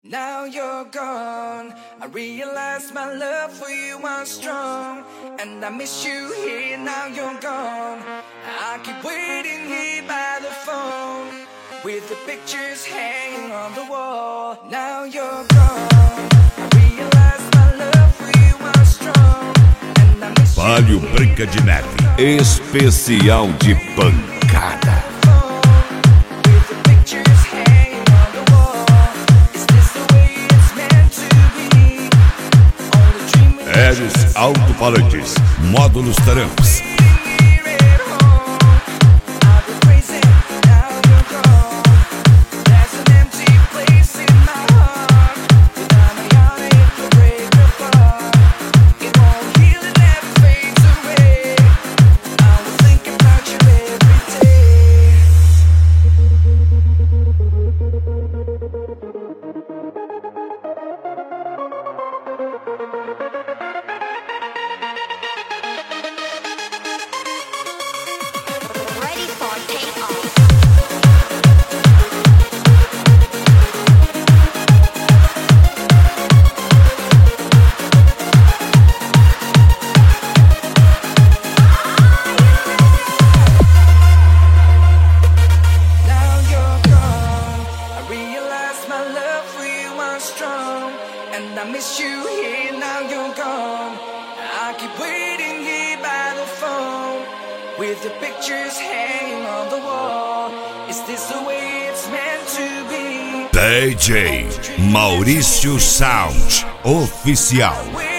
Now you're gone, I realize my love for you was strong, and I miss you here, now you're gone. I keep waiting here by the phone, with the pictures hanging on the wall. Now you're gone, I realize my love for you was strong, and I miss Palio Branca de Neve, especial de pancada. Aéreos alto-falantes, módulos Tramps. And I miss you here, now you're gone. I keep waiting here by the phone, with the pictures hanging on the wall. Is this the way it's meant to be? DJ Maurício Sound Oficial.